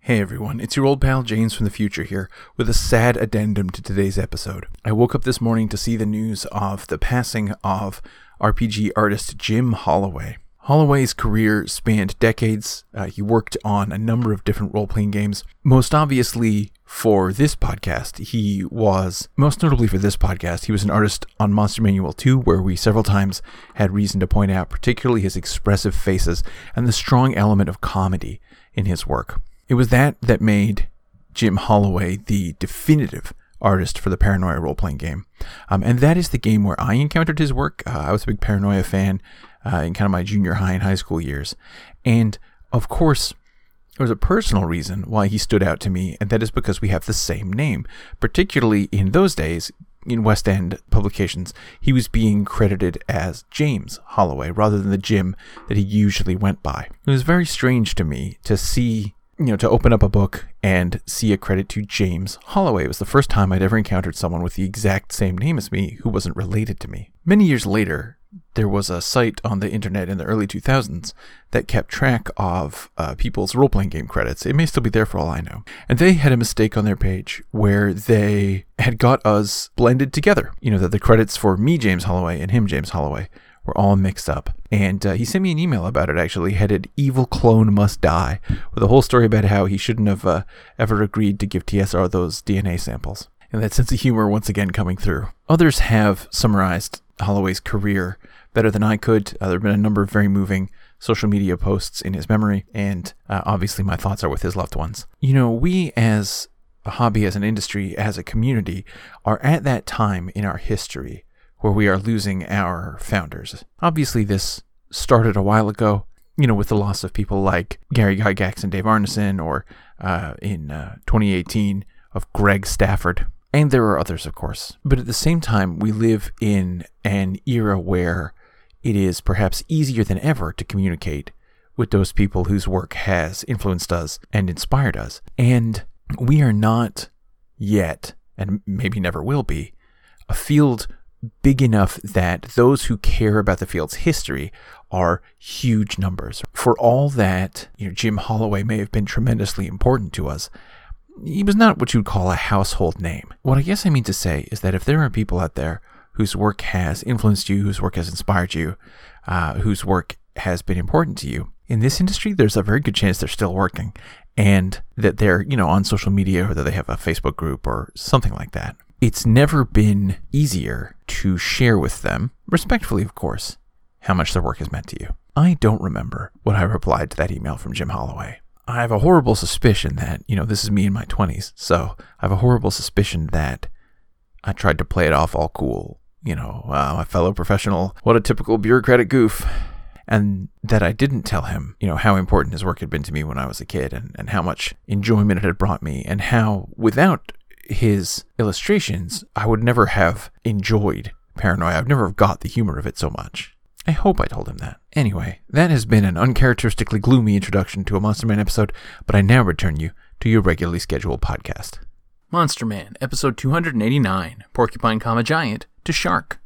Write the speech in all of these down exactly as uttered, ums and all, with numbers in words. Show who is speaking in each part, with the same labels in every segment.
Speaker 1: Hey everyone, it's your old pal James from the future here with a sad addendum to today's episode. I woke up this morning to see the news of the passing of R P G artist Jim Holloway. Holloway's career spanned decades. Uh, he worked on a number of different role-playing games. Most obviously for this podcast, he was, most notably for this podcast, he was an artist on Monster Manual two, where we several times had reason to point out particularly his expressive faces and the strong element of comedy in his work. It was that that made Jim Holloway the definitive artist for the Paranoia role-playing game. Um, and that is the game where I encountered his work. Uh, I was a big Paranoia fan uh, in kind of my junior high and high school years. And, of course, there was a personal reason why he stood out to me, and that is because we have the same name. Particularly in those days, in West End publications, he was being credited as James Holloway rather than the Jim that he usually went by. It was very strange to me to see... you know, to open up a book and see a credit to James Holloway. It was the first time I'd ever encountered someone with the exact same name as me who wasn't related to me. Many years later, there was a site on the internet in the early two thousands that kept track of uh, people's role-playing game credits. It may still be there for all I know. And they had a mistake on their page where they had got us blended together. You know, that the credits for me, James Holloway, and him, James Holloway, were all mixed up. And uh, he sent me an email about it, actually, headed Evil Clone Must Die, with a whole story about how he shouldn't have uh, ever agreed to give T S R those D N A samples. And that sense of humor once again coming through. Others have summarized Holloway's career better than I could. Uh, there have been a number of very moving social media posts in his memory, and uh, obviously my thoughts are with his loved ones. You know, we as a hobby, as an industry, as a community, are at that time in our history where we are losing our founders. Obviously, this started a while ago, you know, with the loss of people like Gary Gygax and Dave Arneson, or uh, in uh, twenty eighteen of Greg Stafford. And there are others, of course. But at the same time, we live in an era where it is perhaps easier than ever to communicate with those people whose work has influenced us and inspired us. And we are not yet, and maybe never will be, a field big enough that those who care about the field's history are huge numbers. For all that, you know, Jim Holloway may have been tremendously important to us, he was not what you'd call a household name. What I guess I mean to say is that if there are people out there whose work has influenced you, whose work has inspired you, uh, whose work has been important to you, in this industry, there's a very good chance they're still working, and that they're, you know, on social media, or that they have a Facebook group or something like that. It's never been easier to share with them, respectfully of course, how much their work has meant to you. I don't remember what I replied to that email from Jim Holloway. I have a horrible suspicion that, you know, this is me in my twenties, so I have a horrible suspicion that I tried to play it off all cool. You know, uh, my fellow professional, what a typical bureaucratic goof. And that I didn't tell him, you know, how important his work had been to me when I was a kid, and, and how much enjoyment it had brought me, and how without his illustrations, I would never have enjoyed Paranoia. I would never have got the humor of it so much. I hope I told him that. Anyway, that has been an uncharacteristically gloomy introduction to a Monster Man episode, but I now return you to your regularly scheduled podcast.
Speaker 2: Monster Man, episode two hundred eighty-nine, Porcupine, comma, Giant to Shark.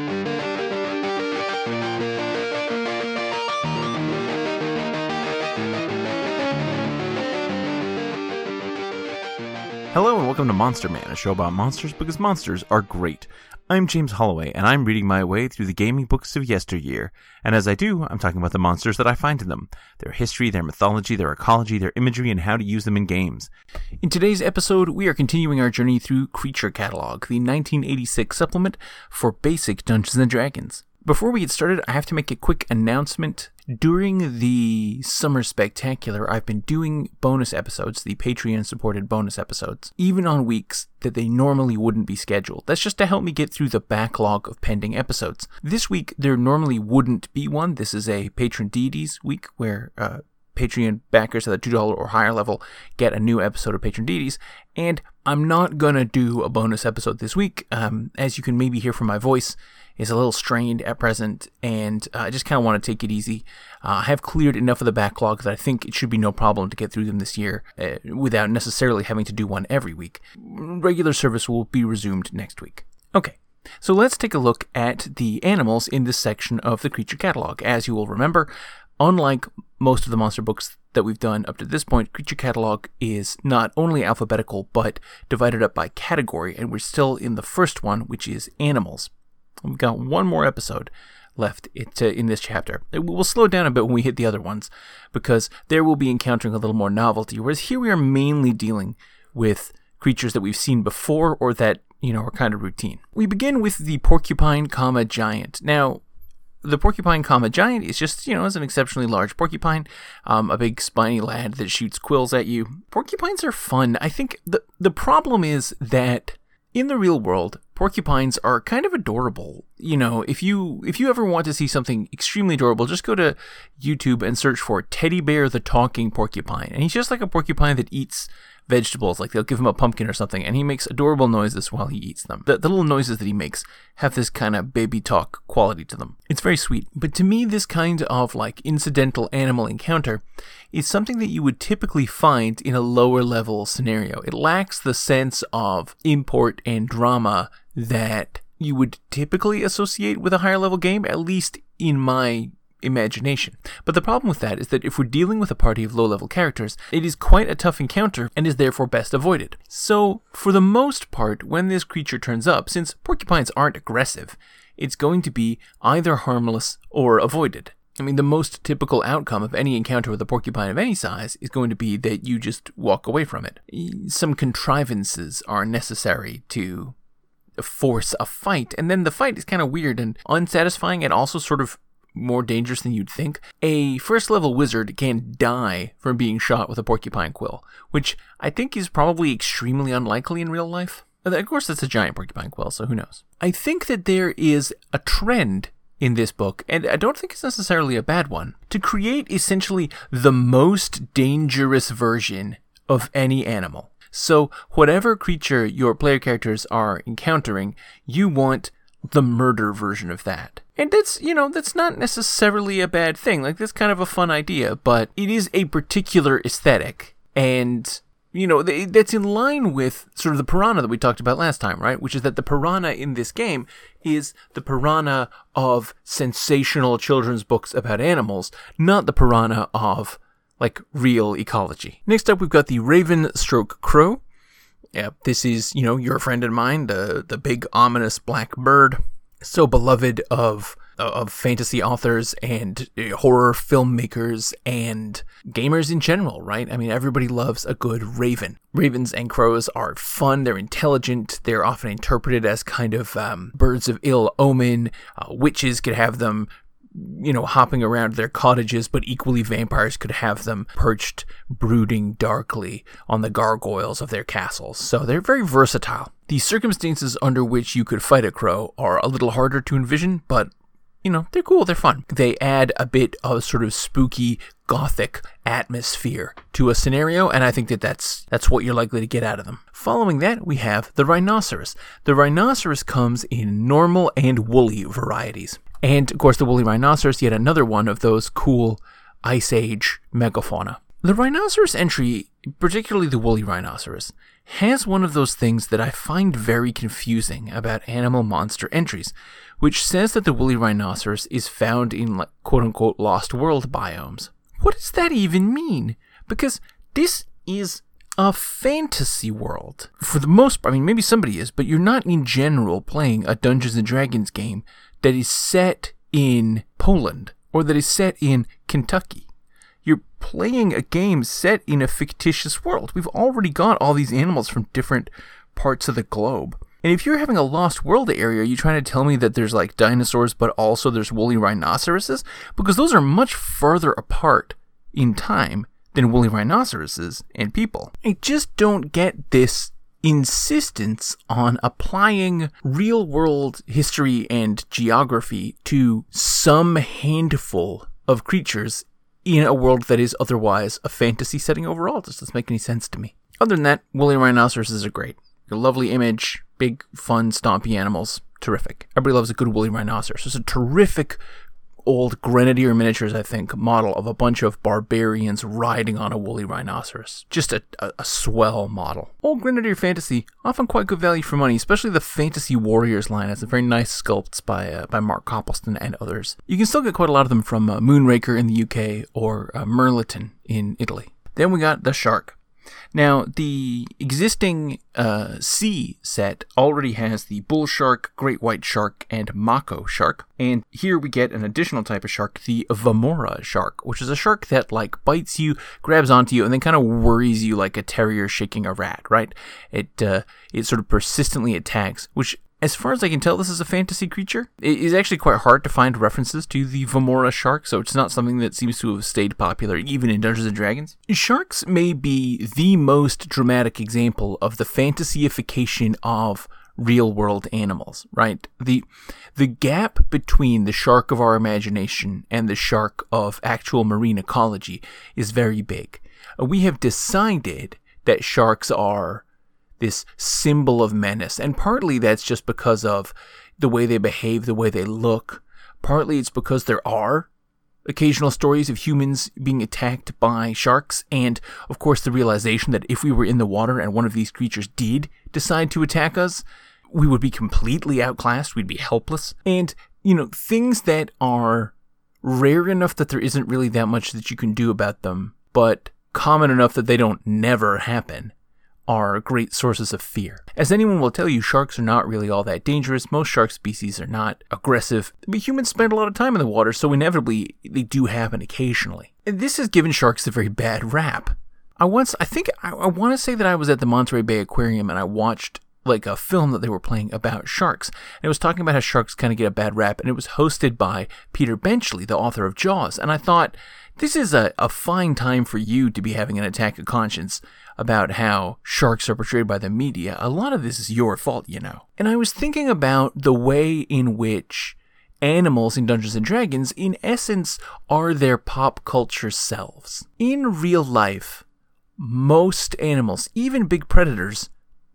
Speaker 1: Hello and welcome to Monster Man, a show about monsters because monsters are great. I'm James Holloway, and I'm reading my way through the gaming books of yesteryear. And as I do, I'm talking about the monsters that I find in them, their history, their mythology, their ecology, their imagery, and how to use them in games.
Speaker 2: In today's episode, we are continuing our journey through Creature Catalog, the nineteen eighty-six supplement for basic Dungeons and Dragons. Before we get started, I have to make a quick announcement. During the Summer Spectacular, I've been doing bonus episodes, the Patreon-supported bonus episodes, even on weeks that they normally wouldn't be scheduled. That's just to help me get through the backlog of pending episodes. This week, there normally wouldn't be one. This is a Patron Deities week, where uh, Patreon backers at the two dollars or higher level get a new episode of Patron Deities, and I'm not gonna do a bonus episode this week. Um, as you can maybe hear from my voice, is a little strained at present, and uh, I just kind of want to take it easy. Uh, I have cleared enough of the backlog that I think it should be no problem to get through them this year uh, without necessarily having to do one every week. Regular service will be resumed next week. Okay, so let's take a look at the animals in this section of the Creature Catalog. As you will remember, unlike most of the monster books that we've done up to this point, Creature Catalog is not only alphabetical, but divided up by category, and we're still in the first one, which is animals. We've got one more episode left it, uh, in this chapter. We'll slow down a bit when we hit the other ones, because there we'll be encountering a little more novelty, whereas here we are mainly dealing with creatures that we've seen before or that, you know, are kind of routine. We begin with the porcupine, comma, giant. Now, the porcupine, comma, giant is just, you know, is an exceptionally large porcupine, um, a big spiny lad that shoots quills at you. Porcupines are fun. I think the the problem is that in the real world, porcupines are kind of adorable. You know, if you if you ever want to see something extremely adorable, just go to YouTube and search for Teddy Bear the Talking Porcupine. And he's just like a porcupine that eats vegetables. Like, they'll give him a pumpkin or something, and he makes adorable noises while he eats them. The, the little noises that he makes have this kind of baby talk quality to them. It's very sweet. But to me, this kind of, like, incidental animal encounter is something that you would typically find in a lower level scenario. It lacks the sense of import and drama that you would typically associate with a higher level game, at least in my imagination. But the problem with that is that if we're dealing with a party of low-level characters, it is quite a tough encounter and is therefore best avoided. So, for the most part, when this creature turns up, since porcupines aren't aggressive, it's going to be either harmless or avoided. I mean, the most typical outcome of any encounter with a porcupine of any size is going to be that you just walk away from it. Some contrivances are necessary to force a fight, and then the fight is kind of weird and unsatisfying and also sort of more dangerous than you'd think. A first level wizard can die from being shot with a porcupine quill, which I think is probably extremely unlikely in real life. Of course, it's a giant porcupine quill, so who knows. I think that there is a trend in this book, and I don't think it's necessarily a bad one, to create essentially the most dangerous version of any animal. So whatever creature your player characters are encountering, you want the murder version of that. And that's, you know, that's not necessarily a bad thing. Like, that's kind of a fun idea, but it is a particular aesthetic. And, you know, th- that's in line with sort of the piranha that we talked about last time, right? Which is that the piranha in this game is the piranha of sensational children's books about animals, not the piranha of, like, real ecology. Next up, we've got the raven stroke crow. Yeah, this is, you know, your friend and mine, the the big ominous black bird, so beloved of of fantasy authors and horror filmmakers and gamers in general, right? I mean, everybody loves a good raven. Ravens and crows are fun, they're intelligent, they're often interpreted as kind of um, birds of ill omen. Uh, witches could have them, you know, hopping around their cottages, but equally vampires could have them perched, brooding darkly on the gargoyles of their castles. So they're very versatile. The circumstances under which you could fight a crow are a little harder to envision, but, you know, they're cool, they're fun. They add a bit of sort of spooky, gothic atmosphere to a scenario, and I think that that's, that's what you're likely to get out of them. Following that, we have the rhinoceros. The rhinoceros comes in normal and woolly varieties. And, of course, the woolly rhinoceros, yet another one of those cool Ice Age megafauna. The rhinoceros entry, particularly the woolly rhinoceros, has one of those things that I find very confusing about animal monster entries, which says that the woolly rhinoceros is found in, like, quote-unquote lost world biomes. What does that even mean? Because this is a fantasy world. For the most part, I mean, maybe somebody is, but you're not in general playing a Dungeons and Dragons game that is set in Poland or that is set in Kentucky. You're playing a game set in a fictitious world. We've already got all these animals from different parts of the globe. And if you're having a lost world area, are you trying to tell me that there's like dinosaurs, but also there's woolly rhinoceroses? Because those are much further apart in time than woolly rhinoceroses and people. I just don't get this insistence on applying real-world history and geography to some handful of creatures in a world that is otherwise a fantasy setting overall. It just doesn't make any sense to me. Other than that, woolly rhinoceroses are great. A lovely image, big, fun, stompy animals, terrific. Everybody loves a good woolly rhinoceros. It's a terrific old Grenadier miniatures, I think, model of a bunch of barbarians riding on a woolly rhinoceros. Just a, a, a swell model. Old Grenadier Fantasy, often quite good value for money, especially the Fantasy Warriors line has a very nice sculpts by uh, by Mark Copleston and others. You can still get quite a lot of them from uh, Moonraker in the U K or uh, Merliton in Italy. Then we got the Shark. Now, the existing uh, Sea set already has the Bull Shark, Great White Shark, and Mako Shark. And here we get an additional type of shark, the Vamora Shark, which is a shark that, like, bites you, grabs onto you, and then kind of worries you like a terrier shaking a rat, right? It, uh, it sort of persistently attacks, which, as far as I can tell, this is a fantasy creature. It is actually quite hard to find references to the Vamora shark, so it's not something that seems to have stayed popular even in Dungeons and Dragons. Sharks may be the most dramatic example of the fantasyification of real-world animals, right? The the gap between the shark of our imagination and the shark of actual marine ecology is very big. We have decided that sharks are this symbol of menace, and partly that's just because of the way they behave, the way they look. Partly it's because there are occasional stories of humans being attacked by sharks, and of course the realization that if we were in the water and one of these creatures did decide to attack us, we would be completely outclassed, we'd be helpless. And, you know, things that are rare enough that there isn't really that much that you can do about them, but common enough that they don't never happen, are great sources of fear. As anyone will tell you, sharks are not really all that dangerous. Most shark species are not aggressive, but humans spend a lot of time in the water, so inevitably they do happen occasionally. And this has given sharks a very bad rap. I once, I think, I, I want to say that I was at the Monterey Bay Aquarium and I watched like a film that they were playing about sharks. And it was talking about how sharks kind of get a bad rap, and it was hosted by Peter Benchley, the author of Jaws. And I thought, this is a, a fine time for you to be having an attack of conscience about how sharks are portrayed by the media. A lot of this is your fault, you know. And I was thinking about the way in which animals in Dungeons and Dragons, in essence, are their pop culture selves. In real life, most animals, even big predators,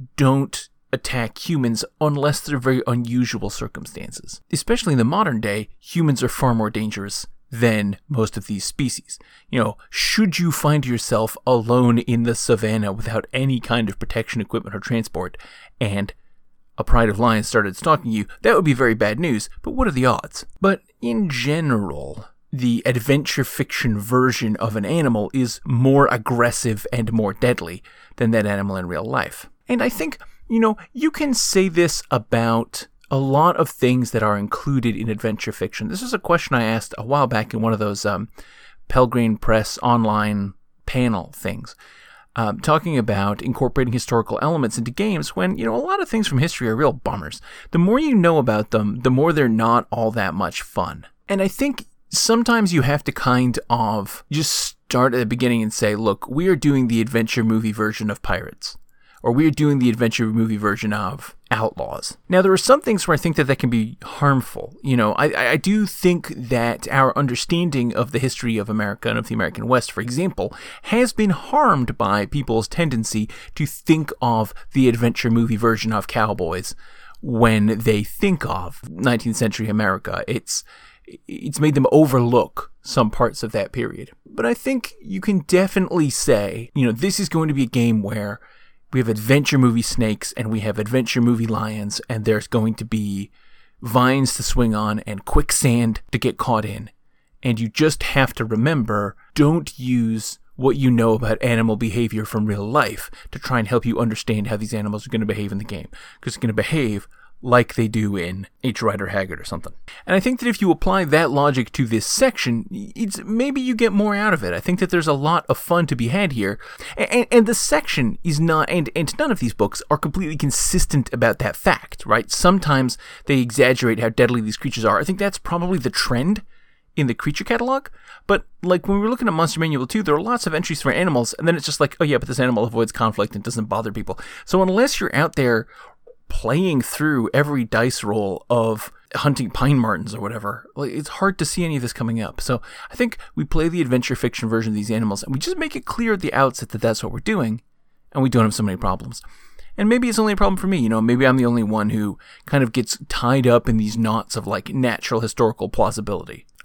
Speaker 2: don't attack humans unless they're very unusual circumstances. Especially in the modern day, humans are far more dangerous than most of these species. You know, should you find yourself alone in the savannah without any kind of protection equipment or transport, and a pride of lions started stalking you, that would be very bad news, but what are the odds? But in general, the adventure fiction version of an animal is more aggressive and more deadly than that animal in real life. And I think, you know, you can say this about a lot of things that are included in adventure fiction. This is a question I asked a while back in one of those um, Pelgrane Press online panel things, um, talking about incorporating historical elements into games when, you know, a lot of things from history are real bummers. The more you know about them, the more they're not all that much fun. And I think sometimes you have to kind of just start at the beginning and say, look, we are doing the adventure movie version of Pirates. Or we're doing the adventure movie version of Outlaws. Now, there are some things where I think that that can be harmful. You know, I, I do think that our understanding of the history of America and of the American West, for example, has been harmed by people's tendency to think of the adventure movie version of cowboys when they think of nineteenth century America. It's it's made them overlook some parts of that period. But I think you can definitely say, you know, this is going to be a game where we have adventure movie snakes and we have adventure movie lions, and there's going to be vines to swing on and quicksand to get caught in. And you just have to remember, don't use what you know about animal behavior from real life to try and help you understand how these animals are going to behave in the game. Because it's going to behave like they do in H. Rider Haggard or something. And I think that if you apply that logic to this section, it's maybe you get more out of it. I think that there's a lot of fun to be had here. And, and the section is not, and, and none of these books are completely consistent about that fact, right? Sometimes they exaggerate how deadly these creatures are. I think that's probably the trend in the creature catalog. But like when we were looking at Monster Manual two, there are lots of entries for animals, and then it's just like, oh yeah, but this animal avoids conflict and doesn't bother people. So unless you're out there playing through every dice roll of hunting pine martens or whatever, like, it's hard to see any of this coming up. So I think we play the adventure fiction version of these animals, and we just make it clear at the outset that that's what we're doing, and we don't have so many problems. And maybe it's only a problem for me, you know, maybe I'm the only one who kind of gets tied up in these knots of, like, natural historical plausibility.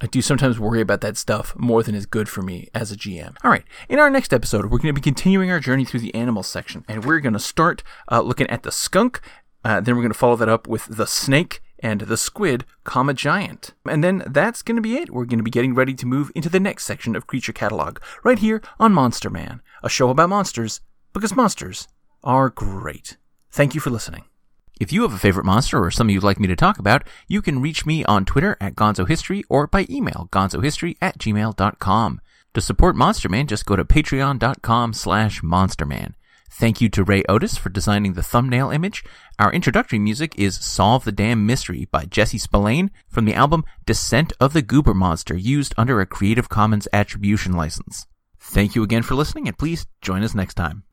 Speaker 2: I do sometimes worry about that stuff more than is good for me as a G M. All right, in our next episode, we're going to be continuing our journey through the animals section, and we're going to start uh, looking at the skunk. Uh, then we're going to follow that up with the snake and the squid, comma giant. And then that's going to be it. We're going to be getting ready to move into the next section of Creature Catalog, right here on Monster Man, a show about monsters, because monsters are great. Thank you for listening. If you have a favorite monster or something you'd like me to talk about, you can reach me on Twitter at GonzoHistory or by email, gonzohistory at gmail dot com. To support Monster Man, just go to patreon.com slash monsterman. Thank you to Ray Otis for designing the thumbnail image. Our introductory music is Solve the Damn Mystery by Jesse Spillane from the album Descent of the Goober Monster, used under a Creative Commons Attribution license. Thank you again for listening, and please join us next time.